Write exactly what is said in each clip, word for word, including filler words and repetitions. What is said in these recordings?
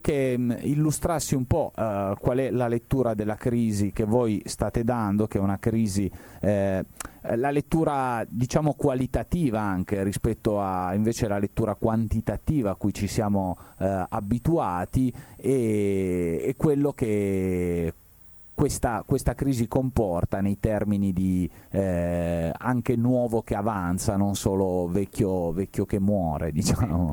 che mh, illustrassi un po' uh, qual è la lettura della crisi che voi state dando, che è una crisi, eh, la lettura diciamo qualitativa anche rispetto a invece la lettura quantitativa a cui ci siamo eh, abituati, e, e quello che questa, questa crisi comporta nei termini di eh, anche nuovo che avanza, non solo vecchio, vecchio che muore, diciamo.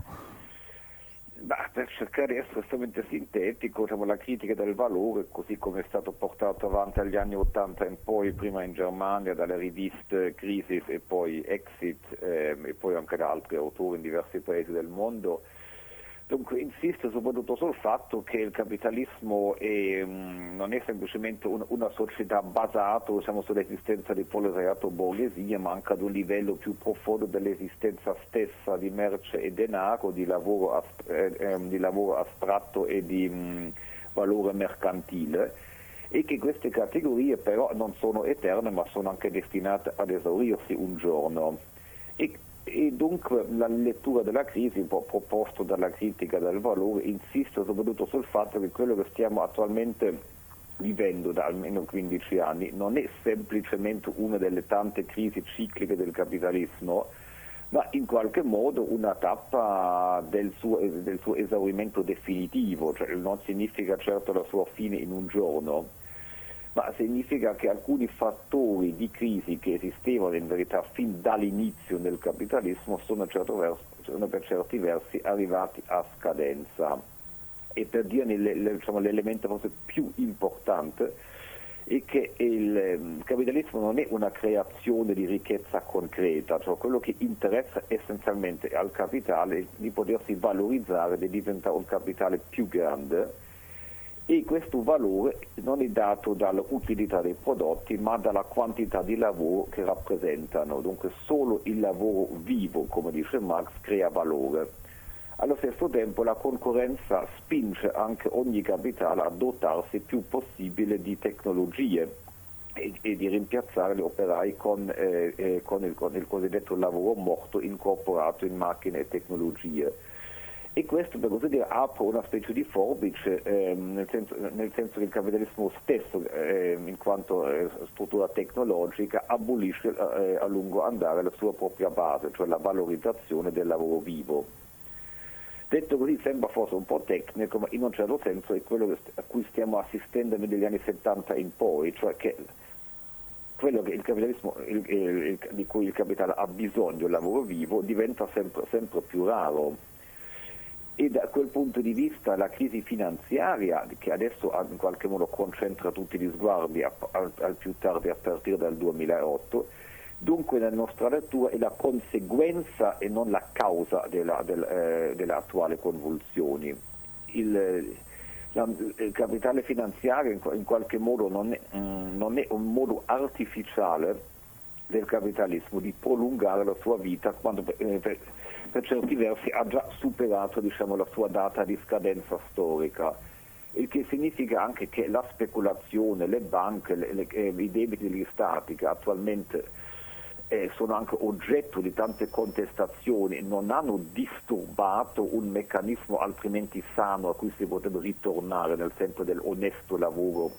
Bah, per cercare di essere estremamente sintetico, diciamo, la critica del valore, così come è stato portato avanti agli anni ottanta in poi, prima in Germania dalle riviste Crisis e poi Exit, ehm, e poi anche da altri autori in diversi paesi del mondo. Dunque insiste soprattutto sul fatto che il capitalismo è, mh, non è semplicemente un, una società basata, diciamo, sull'esistenza di proletariato o borghesia, ma anche ad un livello più profondo dell'esistenza stessa di merce e denaro, di lavoro, ast- eh, eh, di lavoro astratto e di mh, valore mercantile, e che queste categorie però non sono eterne ma sono anche destinate ad esaurirsi un giorno. E, E dunque la lettura della crisi, un po' proposto dalla critica del valore, insiste soprattutto sul fatto che quello che stiamo attualmente vivendo da almeno quindici anni non è semplicemente una delle tante crisi cicliche del capitalismo, ma in qualche modo una tappa del suo, del suo esaurimento definitivo, cioè non significa certo la sua fine in un giorno, ma significa che alcuni fattori di crisi che esistevano in verità fin dall'inizio del capitalismo sono, certo verso, sono per certi versi arrivati a scadenza. E per dirne le, le, diciamo, l'elemento forse più importante è che il capitalismo non è una creazione di ricchezza concreta, cioè quello che interessa essenzialmente al capitale è di potersi valorizzare, di diventare un capitale più grande. E questo valore non è dato dall'utilità dei prodotti ma dalla quantità di lavoro che rappresentano. Dunque solo il lavoro vivo, come dice Marx, crea valore. Allo stesso tempo la concorrenza spinge anche ogni capitale a dotarsi più possibile di tecnologie e, e di rimpiazzare gli operai con, eh, eh, con, il, con il cosiddetto lavoro morto incorporato in macchine e tecnologie. E questo, per così dire, apre una specie di forbice, ehm, nel, senso, nel senso che il capitalismo stesso, ehm, in quanto eh, struttura tecnologica, abolisce eh, a lungo andare la sua propria base, cioè la valorizzazione del lavoro vivo. Detto così sembra forse un po' tecnico, ma in un certo senso è quello a cui stiamo assistendo negli anni settanta in poi, cioè che quello che il capitalismo, il, il, il, di cui il capitale ha bisogno, il lavoro vivo, diventa sempre, sempre più raro. E da quel punto di vista la crisi finanziaria, che adesso in qualche modo concentra tutti gli sguardi a, al, al più tardi a partire dal duemilaotto, dunque nella nostra lettura è la conseguenza e non la causa della, del, eh, delle attuali convulsioni. Il, la, il capitale finanziario in, in qualche modo non è, mm, non è un modo artificiale del capitalismo di prolungare la sua vita quando eh, per, per certi versi ha già superato, diciamo, la sua data di scadenza storica, il che significa anche che la speculazione, le banche, le, le, eh, i debiti degli stati che attualmente eh, sono anche oggetto di tante contestazioni, non hanno disturbato un meccanismo altrimenti sano a cui si potrebbe ritornare nel senso dell'onesto lavoro,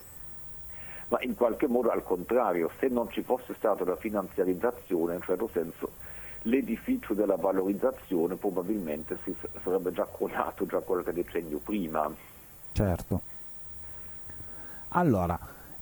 ma in qualche modo al contrario, se non ci fosse stata la finanziarizzazione, in un certo senso l'edificio della valorizzazione probabilmente si sarebbe già crollato già qualche decennio prima. Certo. Allora,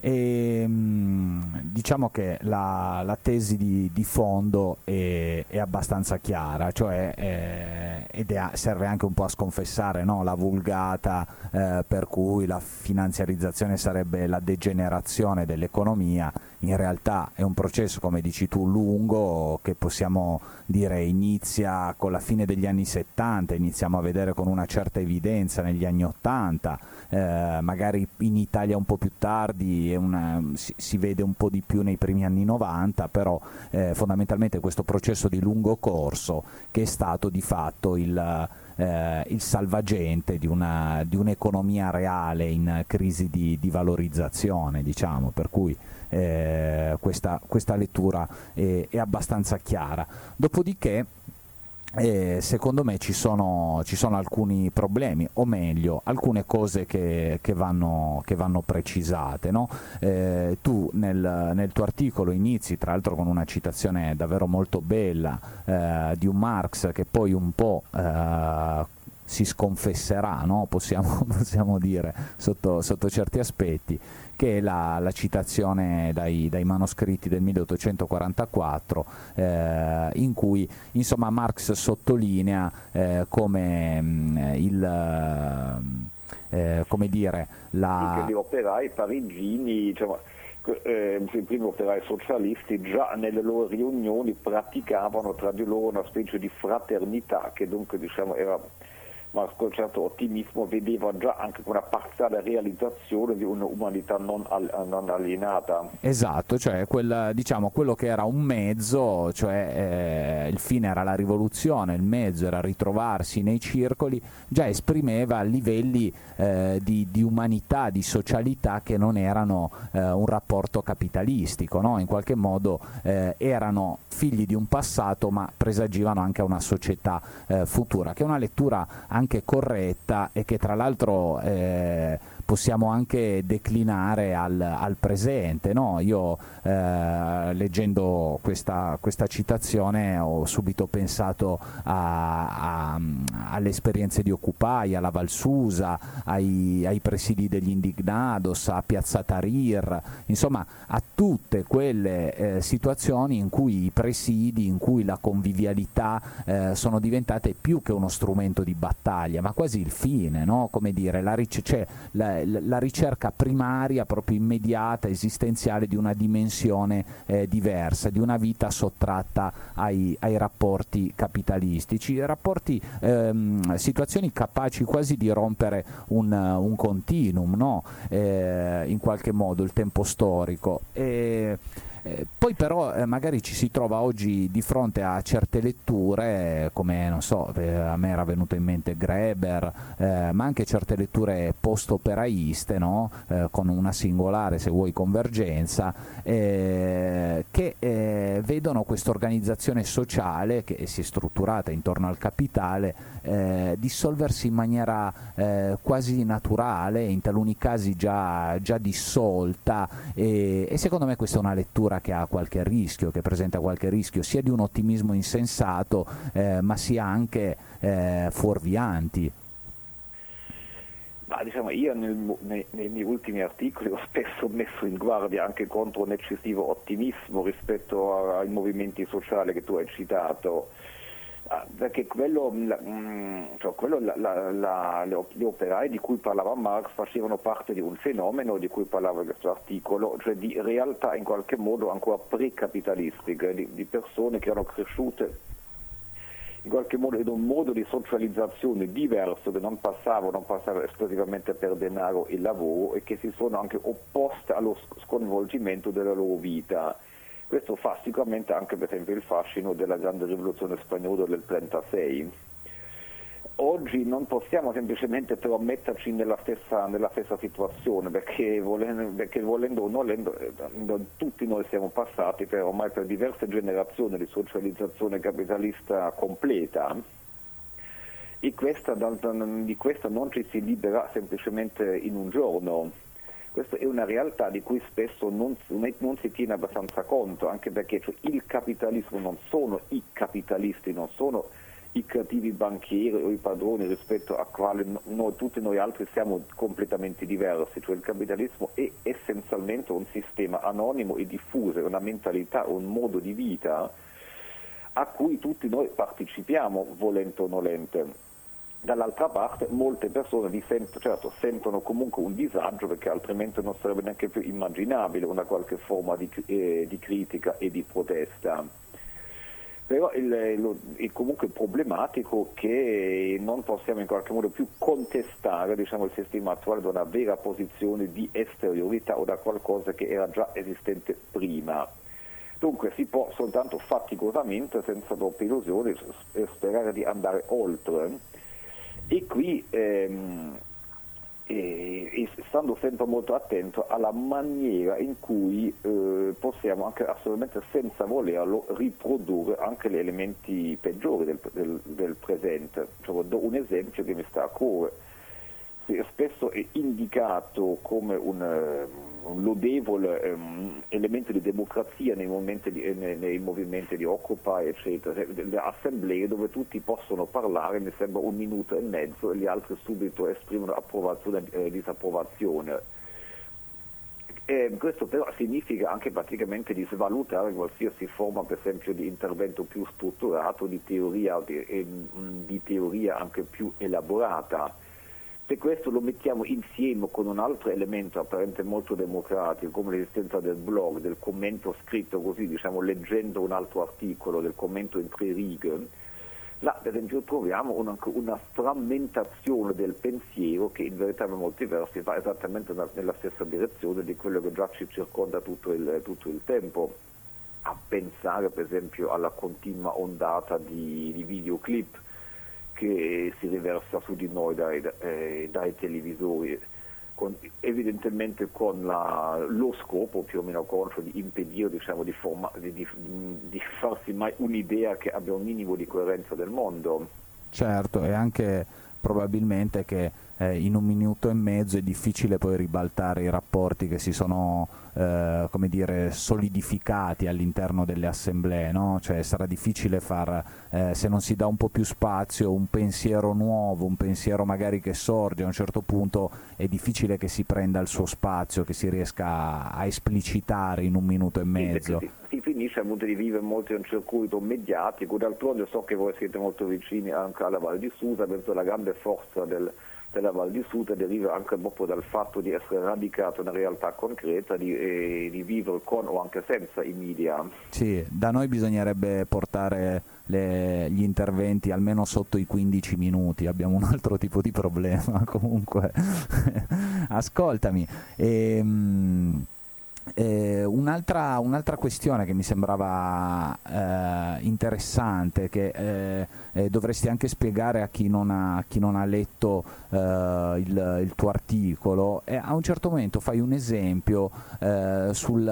ehm, diciamo che la, la tesi di, di fondo è, è abbastanza chiara, cioè eh, ed è, serve anche un po' a sconfessare, no? La vulgata eh, per cui la finanziarizzazione sarebbe la degenerazione dell'economia. In realtà è un processo, come dici tu, lungo, che possiamo dire inizia con la fine degli anni settanta, iniziamo a vedere con una certa evidenza negli anni ottanta, eh, magari in Italia un po' più tardi è una, si, si vede un po' di più nei primi anni novanta, però eh, fondamentalmente questo processo di lungo corso che è stato di fatto il, eh, il salvagente di, una, di un'economia reale in crisi di, di valorizzazione, diciamo, per cui Eh, questa, questa lettura è, è abbastanza chiara. Dopodiché E secondo me ci sono, ci sono alcuni problemi, o meglio, alcune cose che, che, vanno, che vanno precisate, no? Eh, tu nel, nel tuo articolo inizi, tra l'altro, con una citazione davvero molto bella eh, di un Marx che poi un po' eh, si sconfesserà, no? possiamo, possiamo dire, sotto, sotto certi aspetti, che è la, la citazione dai, dai manoscritti del milleottocentoquarantaquattro, eh, in cui insomma Marx sottolinea eh, come mh, il eh, come dire la... Che gli operai parigini, diciamo, eh, i primi operai socialisti già nelle loro riunioni praticavano tra di loro una specie di fraternità che dunque diciamo era, ma con certo ottimismo vedeva già anche una parziale realizzazione di un'umanità non, al, non alienata. Esatto, cioè quel, diciamo, quello che era un mezzo, cioè eh, il fine era la rivoluzione, il mezzo era ritrovarsi nei circoli, già esprimeva livelli eh, di, di umanità, di socialità che non erano eh, un rapporto capitalistico, no? In qualche modo eh, erano figli di un passato ma presagivano anche una società eh, futura, che è una lettura anche corretta e che tra l'altro eh, possiamo anche declinare al, al presente, no? Io eh, leggendo questa, questa citazione ho subito pensato a, a, alle esperienze di Occupy, alla Valsusa, ai, ai presidi degli Indignados, a Piazza Tahrir, insomma a tutte quelle eh, situazioni in cui i presidi, in cui la convivialità eh, sono diventate più che uno strumento di battaglia, ma quasi il fine, no? Come dire, la, ric- cioè, la, la ricerca primaria, proprio immediata, esistenziale di una dimensione eh, diversa, di una vita sottratta ai, ai rapporti capitalistici, rapporti, ehm, situazioni capaci quasi di rompere un, un continuum, no? eh, in qualche modo, il tempo storico. E, Eh, poi però eh, magari ci si trova oggi di fronte a certe letture, eh, come non so, eh, a me era venuto in mente Greber, eh, ma anche certe letture post-operaiste, no? eh, con una singolare, se vuoi, convergenza, eh, che eh, vedono questa organizzazione sociale che si è strutturata intorno al capitale eh, dissolversi in maniera eh, quasi naturale, in taluni casi già, già dissolta, e, e secondo me questa è una lettura che ha qualche rischio, che presenta qualche rischio sia di un ottimismo insensato eh, ma sia anche eh, fuorvianti. Ma diciamo, io nel, nei, nei miei ultimi articoli ho spesso messo in guardia anche contro un eccessivo ottimismo rispetto a, ai movimenti sociali che tu hai citato. Ah, perché quello, la, cioè quello la, la, la, gli operai di cui parlava Marx facevano parte di un fenomeno di cui parlava questo articolo, cioè di realtà in qualche modo ancora precapitalistiche, di, di persone che erano cresciute in qualche modo in un modo di socializzazione diverso, che non passava, non passava esclusivamente per denaro e lavoro, e che si sono anche opposte allo sconvolgimento della loro vita. Questo fa sicuramente anche per esempio il fascino della grande rivoluzione spagnola del trentasei. Oggi non possiamo semplicemente però metterci nella stessa, nella stessa situazione, perché volendo, perché volendo o non volendo, tutti noi siamo passati per, ormai per diverse generazioni di socializzazione capitalista completa, e questa, di questa non ci si libera semplicemente in un giorno. Questa è una realtà di cui spesso non, non si tiene abbastanza conto, anche perché cioè, il capitalismo non sono i capitalisti, non sono i cattivi banchieri o i padroni rispetto a quali noi, tutti noi altri siamo completamente diversi. Cioè, il capitalismo è essenzialmente un sistema anonimo e diffuso, una mentalità, un modo di vita a cui tutti noi partecipiamo, volente o nolente. Dall'altra parte molte persone vi sent- certo, sentono comunque un disagio, perché altrimenti non sarebbe neanche più immaginabile una qualche forma di, eh, di critica e di protesta. Però il, lo, è comunque problematico che non possiamo in qualche modo più contestare, diciamo, il sistema attuale da una vera posizione di esteriorità o da qualcosa che era già esistente prima. Dunque si può soltanto faticosamente, senza troppe illusioni, sperare di andare oltre. E qui ehm, e, e stando sempre molto attento alla maniera in cui eh, possiamo anche assolutamente senza volerlo riprodurre anche gli elementi peggiori del, del, del presente. Cioè, do un esempio che mi sta a cuore. Spesso è indicato come un, un lodevole um, elemento di democrazia nei, momenti di, nei, nei movimenti di Occupy, eccetera, le assemblee dove tutti possono parlare, mi sembra un minuto e mezzo, e gli altri subito esprimono approvazione e eh, disapprovazione. E questo però significa anche praticamente di svalutare qualsiasi forma, per esempio, di intervento più strutturato, di teoria, di, di teoria anche più elaborata. Se questo lo mettiamo insieme con un altro elemento apparente molto democratico, come l'esistenza del blog, del commento scritto così, diciamo leggendo un altro articolo, del commento in tre righe, là per esempio troviamo una, una frammentazione del pensiero che in verità per molti versi va esattamente nella stessa direzione di quello che già ci circonda tutto il, tutto il tempo. A pensare per esempio alla continua ondata di, di videoclip che si riversa su di noi dai, eh, dai televisori, con, evidentemente con la, lo scopo più o meno conscio di impedire, diciamo, di, forma, di, di, di farsi mai un'idea che abbia un minimo di coerenza del mondo. Certo, e anche probabilmente che eh, in un minuto e mezzo è difficile poi ribaltare i rapporti che si sono eh, come dire, solidificati all'interno delle assemblee, no? Cioè sarà difficile far, eh, se non si dà un po' più spazio, un pensiero nuovo, un pensiero magari che sorge a un certo punto, è difficile che si prenda il suo spazio, che si riesca a esplicitare in un minuto e mezzo. Si, si finisce appunto di vivere molto in un circuito mediatico. D'altronde so che voi siete molto vicini anche alla Val di Susa, penso la grande forza del della Val di Susa deriva anche proprio dal fatto di essere radicato in una realtà concreta, di, eh, di vivere con o anche senza i media. Sì, da noi bisognerebbe portare le, gli interventi almeno sotto i quindici minuti, abbiamo un altro tipo di problema comunque. Ascoltami, ehm, Eh, un'altra, un'altra questione che mi sembrava eh, interessante, che eh, eh, dovresti anche spiegare a chi non ha, chi non ha letto eh, il, il tuo articolo, è a un certo momento fai un esempio eh,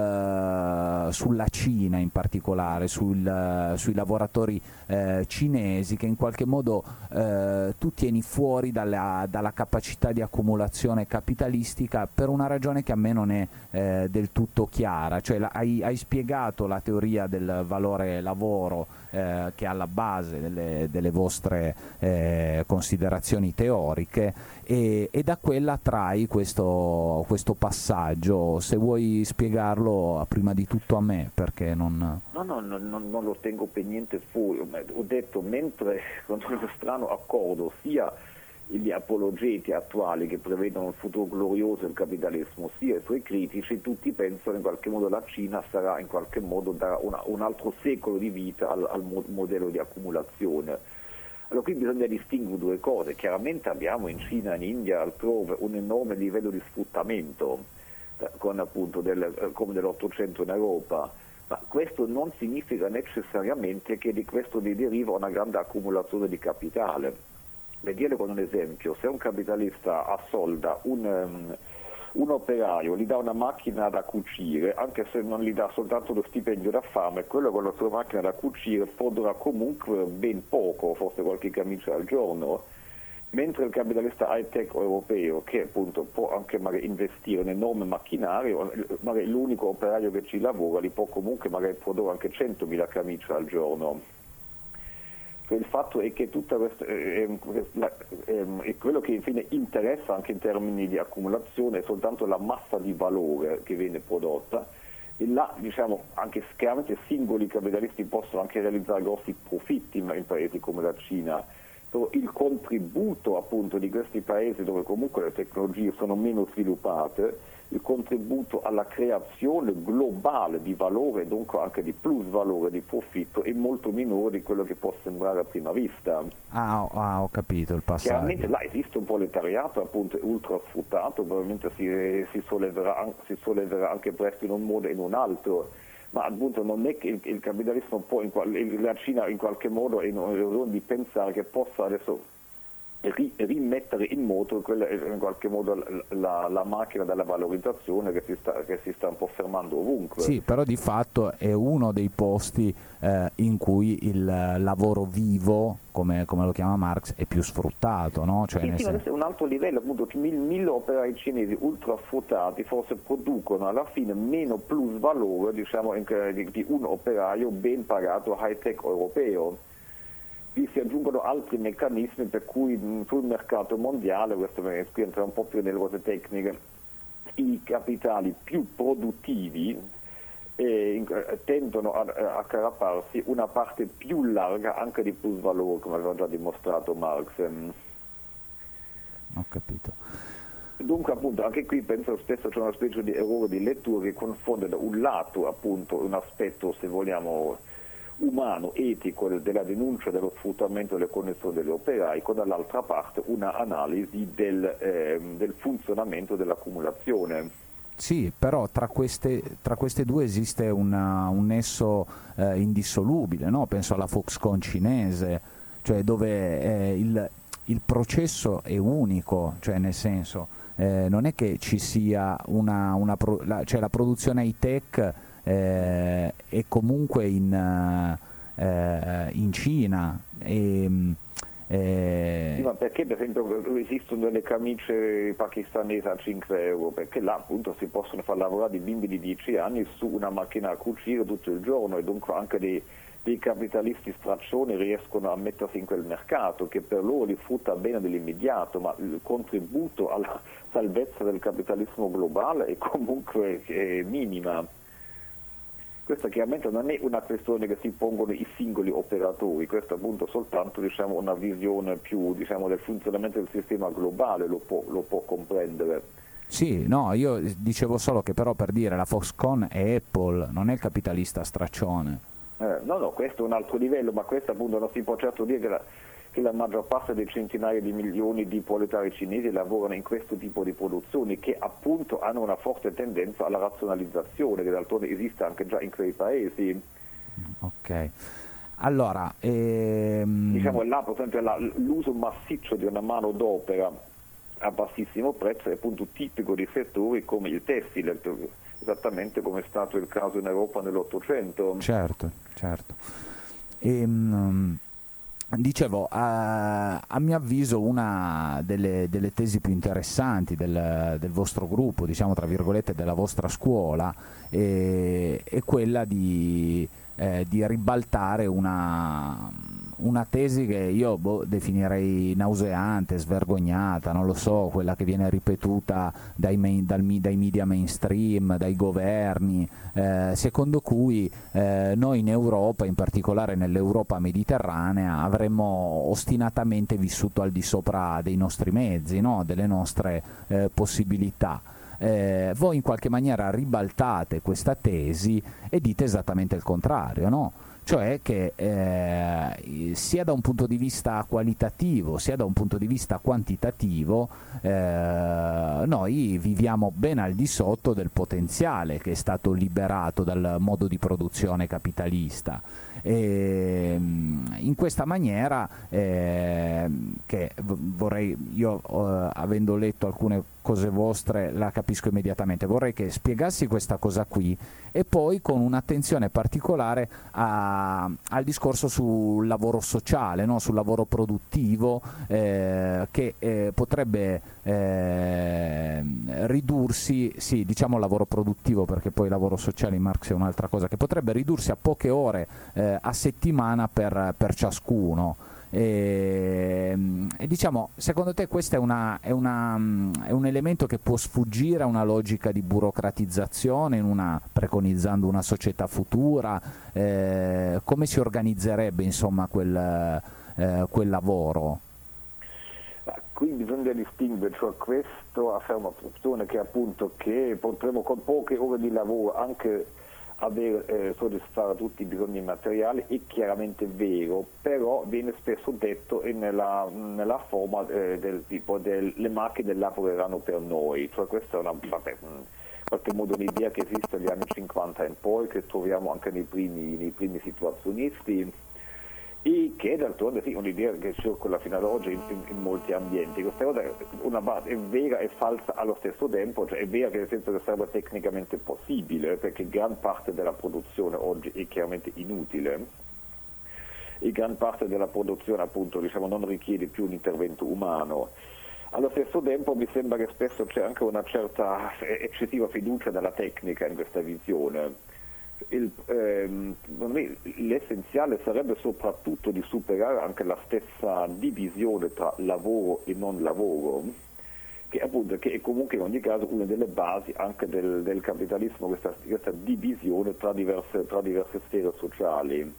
sul, sulla Cina in particolare, sul, sui lavoratori eh, cinesi, che in qualche modo eh, tu tieni fuori dalla, dalla capacità di accumulazione capitalistica per una ragione che a me non è eh, del tutto tutto chiara, cioè la, hai, hai spiegato la teoria del valore lavoro eh, che è alla base delle, delle vostre eh, considerazioni teoriche, e, e da quella trai questo, questo passaggio. Se vuoi spiegarlo prima di tutto a me, perché non... No, no, no, no, non lo tengo per niente fuori. Ho detto, mentre con uno strano accordo sia gli apologeti attuali che prevedono un futuro glorioso del capitalismo, sia i suoi critici, tutti pensano in qualche modo la Cina sarà in qualche modo darà una, un altro secolo di vita al, al modello di accumulazione. Allora qui bisogna distinguere due cose. Chiaramente abbiamo in Cina, in India, altrove un enorme livello di sfruttamento, con appunto del, come dell'Ottocento in Europa, ma questo non significa necessariamente che di questo ne deriva una grande accumulazione di capitale. Per dire con un esempio, se un capitalista assolda un, um, un operaio, gli dà una macchina da cucire, anche se non gli dà soltanto lo stipendio da fame, quello con la sua macchina da cucire produrrà comunque ben poco, forse qualche camicia al giorno, mentre il capitalista high-tech europeo, che appunto può anche magari investire in un enorme macchinario, magari l'unico operaio che ci lavora gli può comunque magari produrre anche centomila camicie al giorno. Cioè il fatto è che tutta questa, eh, eh, quello che infine interessa anche in termini di accumulazione è soltanto la massa di valore che viene prodotta, e là diciamo anche chiaramente singoli capitalisti possono anche realizzare grossi profitti in paesi come la Cina, però il contributo appunto di questi paesi dove comunque le tecnologie sono meno sviluppate, il contributo alla creazione globale di valore e dunque anche di plus valore, di profitto, è molto minore di quello che può sembrare a prima vista. Ah, ho, ah, ho capito il passaggio. Chiaramente là esiste un proletariato appunto ultra sfruttato, probabilmente si, si, solleverà, si solleverà anche presto in un modo e in un altro, ma appunto non è che il, il capitalismo può, in, la Cina in qualche modo è in errore di pensare che possa adesso ri, rimettere in moto quella, in qualche modo la, la macchina della valorizzazione che si, sta, che si sta un po' fermando ovunque. Sì, però di fatto è uno dei posti eh, in cui il lavoro vivo, come, come lo chiama Marx, è più sfruttato, no? Cioè, sì, nel sì, ma sen- questo è un altro livello, appunto, mille, mille operai cinesi ultra sfruttati forse producono alla fine meno plus valore, diciamo, in, di, di un operaio ben pagato high-tech europeo. Qui si aggiungono altri meccanismi per cui mh, sul mercato mondiale, questo qui entra un po' più nelle cose tecniche, i capitali più produttivi eh, in, eh, tendono a, a accaraparsi una parte più larga anche di plus valore, come aveva già dimostrato Marx. Ho capito. Dunque appunto anche qui penso spesso c'è una specie di errore di lettura che confonde da un lato appunto un aspetto, se vogliamo, umano, etico della denuncia dello sfruttamento delle connessioni degli operai, con dall'altra parte una analisi del, eh, del funzionamento dell'accumulazione. Sì, però tra queste, tra queste due esiste una, un nesso eh, indissolubile, no? Penso alla Foxconn cinese, cioè dove eh, il, il processo è unico, cioè nel senso eh, non è che ci sia una, una pro, la, cioè la produzione high-tech eh, è comunque in, eh, in Cina e, eh, sì, ma perché per esempio esistono delle camicie pakistanesi a cinque euro? Perché là appunto si possono far lavorare i bimbi di dieci anni su una macchina a cucire tutto il giorno e dunque anche dei, dei capitalisti straccioni riescono a mettersi in quel mercato che per loro li frutta bene nell'immediato, ma il contributo alla salvezza del capitalismo globale è comunque è minima. Questa chiaramente non è una questione che si pongono i singoli operatori, questa appunto soltanto diciamo, una visione più diciamo, del funzionamento del sistema globale lo può, lo può comprendere. sì, no, io dicevo solo che però per dire la Foxconn è Apple, non è il capitalista straccione. Eh, no, no, questo è un altro livello, ma questo appunto non si può certo dire che la, che la maggior parte dei centinaia di milioni di proletari cinesi lavorano in questo tipo di produzioni che appunto hanno una forte tendenza alla razionalizzazione che d'altronde esiste anche già in quei paesi. Ok, allora ehm... diciamo là per esempio la, l'uso massiccio di una mano d'opera a bassissimo prezzo è appunto tipico di settori come il tessile, esattamente come è stato il caso in Europa nell'Ottocento. Certo, certo. Ehm... Dicevo, a, a mio avviso una delle, delle tesi più interessanti del, del vostro gruppo, diciamo tra virgolette della vostra scuola, è, è quella di, eh, di ribaltare una, una tesi che io boh, definirei nauseante, svergognata, non lo so, quella che viene ripetuta dai, main, dal, dai media mainstream, dai governi, eh, secondo cui eh, noi in Europa, in particolare nell'Europa mediterranea, avremmo ostinatamente vissuto al di sopra dei nostri mezzi, no? Delle nostre eh, possibilità. Eh, voi in qualche maniera ribaltate questa tesi e dite esattamente il contrario, no? Cioè che eh, sia da un punto di vista qualitativo sia da un punto di vista quantitativo eh, noi viviamo ben al di sotto del potenziale che è stato liberato dal modo di produzione capitalista. E, in questa maniera eh, che vorrei io eh, avendo letto alcune cose vostre la capisco immediatamente, vorrei che spiegassi questa cosa qui e poi con un'attenzione particolare a, al discorso sul lavoro sociale, no? Sul lavoro produttivo eh, che eh, potrebbe eh, ridursi, sì diciamo lavoro produttivo perché poi lavoro sociale in Marx è un'altra cosa, che potrebbe ridursi a poche ore eh, a settimana per, per ciascuno. E, e diciamo, secondo te questo è, una, è, una, è un elemento che può sfuggire a una logica di burocratizzazione, in una, preconizzando una società futura? Eh, come si organizzerebbe insomma quel, eh, quel lavoro? Qui bisogna distinguere, cioè questa affermazione che appunto che potremo con poche ore di lavoro anche aver, eh, soddisfare tutti i bisogni materiali è chiaramente vero, però viene spesso detto nella, nella forma eh, del tipo del, le macchine lavoreranno per noi, cioè questa è una, vabbè, in qualche modo un'idea che esiste dagli anni cinquanta in poi, che troviamo anche nei primi, nei primi situazionisti, e che d'altronde sì, un'idea che circola fino ad oggi in, in, in molti ambienti. Questa cosa è, una base, è vera e falsa allo stesso tempo, cioè è vera che nel senso che sarebbe tecnicamente possibile, perché gran parte della produzione oggi è chiaramente inutile, e gran parte della produzione appunto diciamo non richiede più un intervento umano. Allo stesso tempo mi sembra che spesso c'è anche una certa eccessiva fiducia nella tecnica in questa visione. Il, ehm, l'essenziale sarebbe soprattutto di superare anche la stessa divisione tra lavoro e non lavoro, che appunto che è comunque in ogni caso una delle basi anche del, del capitalismo, questa, questa divisione tra diverse, tra diverse sfere sociali.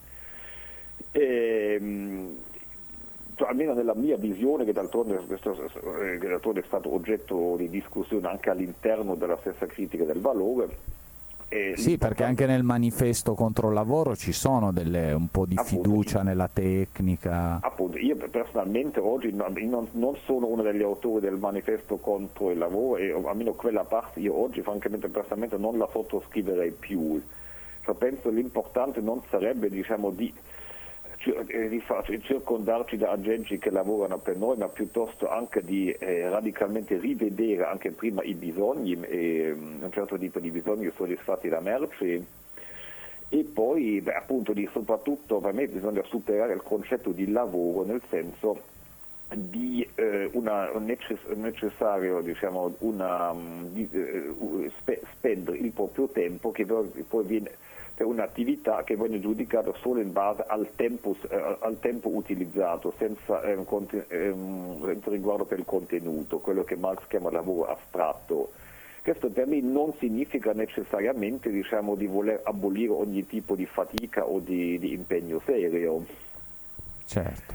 E, cioè, almeno nella mia visione, che d'altronde, che d'altronde è stato oggetto di discussione anche all'interno della stessa critica del valore. Eh, sì, perché anche nel manifesto contro il lavoro ci sono delle, un po' di appunto, fiducia nella tecnica. Appunto, io personalmente oggi non, non sono uno degli autori del manifesto contro il lavoro e almeno quella parte io oggi francamente personalmente non la sottoscriverei più. Cioè, penso l'importante non sarebbe diciamo di di circondarci da agenti che lavorano per noi, ma piuttosto anche di eh, radicalmente rivedere anche prima i bisogni, eh, un certo tipo di bisogni soddisfatti da merci, e poi beh, appunto di, soprattutto per me bisogna superare il concetto di lavoro nel senso di eh, una necess- necessario diciamo una di, eh, spe- spendere il proprio tempo che poi viene per un'attività che viene giudicata solo in base al tempo, eh, al tempo utilizzato, senza, eh, conten- eh, senza riguardo per il contenuto, quello che Marx chiama lavoro astratto. Questo per me non significa necessariamente diciamo, di voler abolire ogni tipo di fatica o di, di impegno serio. Certo.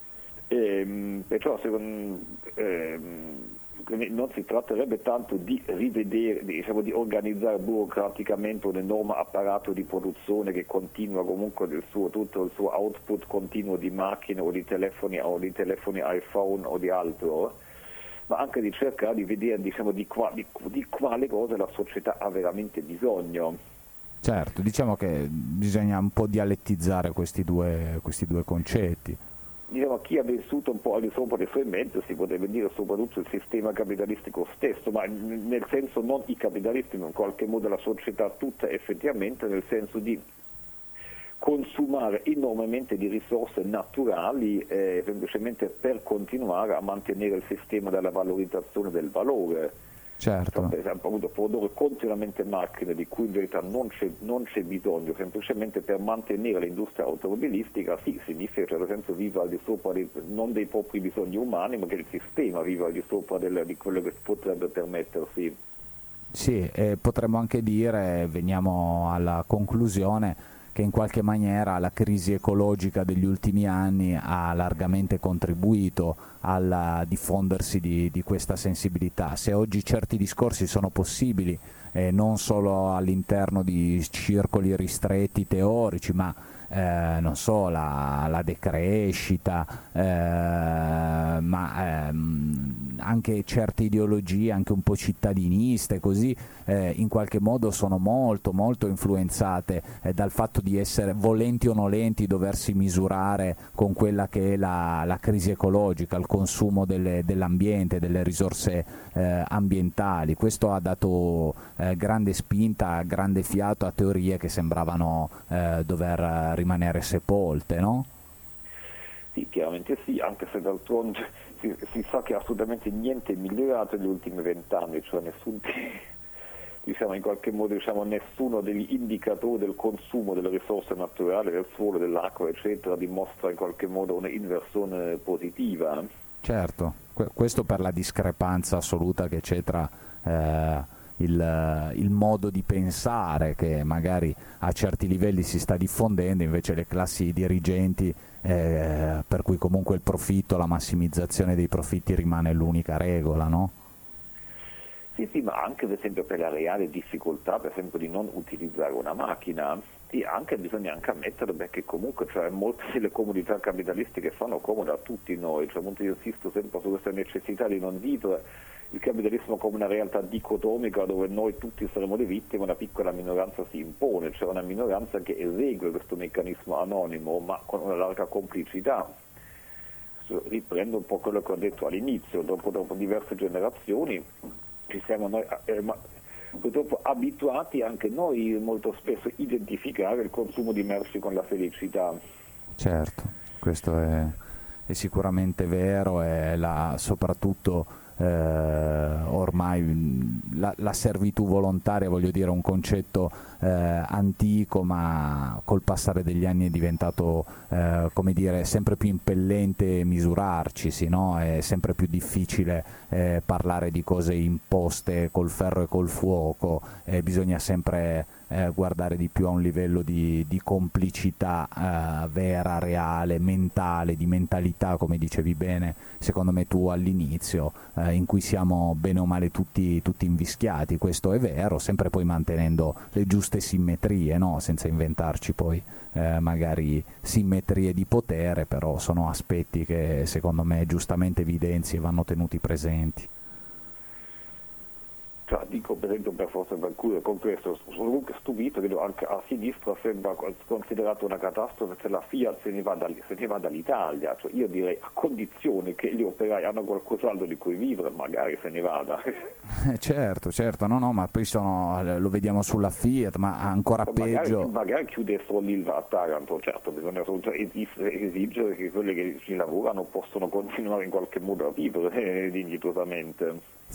Ehm, perciò secondo, ehm, non si tratterebbe tanto di rivedere, diciamo, di organizzare burocraticamente un enorme apparato di produzione che continua comunque il suo, tutto il suo output continuo di macchine o di telefoni o di telefoni iPhone o di altro, ma anche di cercare di vedere diciamo, di, qua, di, di quale cosa la società ha veramente bisogno. Certo, diciamo che bisogna un po' dialettizzare questi due, questi due concetti. Diciamo, chi ha vissuto un po' al di sopra dei suoi mezzi si potrebbe dire soprattutto il sistema capitalistico stesso, ma nel senso non i capitalisti, ma in qualche modo la società tutta effettivamente, nel senso di consumare enormemente di risorse naturali eh, semplicemente per continuare a mantenere il sistema della valorizzazione del valore. Certo. Cioè, per esempio, appunto, produrre continuamente macchine di cui in verità non c'è, non c'è bisogno, semplicemente per mantenere l'industria automobilistica, sì, significa cioè, nel senso vive al di sopra di, non dei propri bisogni umani, ma che il sistema vive al di sopra del, di quello che potrebbe permettersi. Sì, e potremmo anche dire, veniamo alla conclusione, che in qualche maniera la crisi ecologica degli ultimi anni ha largamente contribuito al diffondersi di, di questa sensibilità. Se oggi certi discorsi sono possibili, eh, non solo all'interno di circoli ristretti teorici, ma eh, non so, la, la decrescita, eh, ma ehm, anche certe ideologie, anche un po' cittadiniste, così eh, in qualche modo sono molto molto influenzate eh, dal fatto di essere, volenti o nolenti, doversi misurare con quella che è la, la crisi ecologica, il consumo delle, dell'ambiente, delle risorse eh, ambientali. Questo ha dato eh, grande spinta, grande fiato a teorie che sembravano eh, dover rimanere sepolte, no? Sì, chiaramente sì, anche se d'altronde si, si sa che assolutamente niente è migliorato negli ultimi vent'anni, cioè nessun, diciamo in qualche modo diciamo, nessuno degli indicatori del consumo delle risorse naturali, del suolo, dell'acqua, eccetera, dimostra in qualche modo un'inversione positiva. Certo, questo per la discrepanza assoluta che c'è tra eh, il, il modo di pensare che magari a certi livelli si sta diffondendo, invece le classi dirigenti eh, per cui comunque il profitto, la massimizzazione dei profitti rimane l'unica regola, no? Sì, sì, ma anche per esempio per la reale difficoltà, per esempio, di non utilizzare una macchina, sì, anche bisogna anche ammettere perché comunque cioè, molte delle comunità capitalistiche fanno comodo a tutti noi, cioè, io insisto sempre su questa necessità di non vivere il capitalismo come una realtà dicotomica dove noi tutti saremo le vittime, una piccola minoranza si impone, cioè una minoranza che esegue questo meccanismo anonimo ma con una larga complicità. Riprendo un po' quello che ho detto all'inizio, dopo, dopo diverse generazioni ci siamo noi eh, ma, purtroppo abituati anche noi molto spesso a identificare il consumo di merci con la felicità. Certo, questo è, è sicuramente vero e la, soprattutto eh, ormai la, la servitù volontaria, voglio dire, è un concetto eh, antico, ma col passare degli anni è diventato eh, come dire, sempre più impellente misurarcisi, no? È sempre più difficile eh, parlare di cose imposte col ferro e col fuoco, e bisogna sempre eh, guardare di più a un livello di, di complicità eh, vera, reale, mentale, di mentalità, come dicevi bene, secondo me tu all'inizio, eh, in cui siamo bene o male tutti, tutti invischiati. Questo è vero, sempre poi mantenendo le giuste simmetrie, no? Senza inventarci poi eh, magari simmetrie di potere, però sono aspetti che secondo me giustamente evidenzi e vanno tenuti presenti. Cioè, dico per esempio per forza per cui con questo sono comunque stupito che anche a sinistra sembra considerato una catastrofe se la Fiat se ne va, da, se ne va dall'Italia, cioè, io direi a condizione che gli operai hanno qualcos'altro di cui vivere, magari se ne vada. Eh, certo, certo, no, no, ma poi sono, lo vediamo sulla Fiat, ma ancora o peggio. Magari, magari chiudessero l'Ilva a Taranto, certo, bisogna esigere che quelli che ci lavorano possano continuare in qualche modo a vivere eh, dignitosamente.